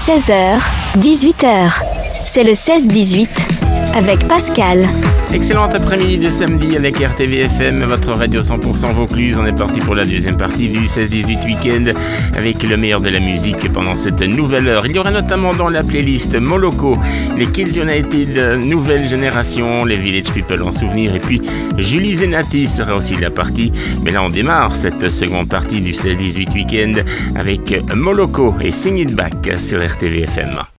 16h, 18h. C'est le 16-18 avec Pascal. Excellent après-midi de samedi avec RTVFM, votre radio 100% Vaucluse. On est parti pour la deuxième partie du 16-18 week-end avec le meilleur de la musique pendant cette nouvelle heure. Il y aura notamment dans la playlist Moloko, les Kids United nouvelle génération, les Village People en souvenir, et puis Julie Zenati sera aussi de la partie. Mais là on démarre cette seconde partie du 16-18 week-end avec Moloko et Sing It Back sur RTVFM.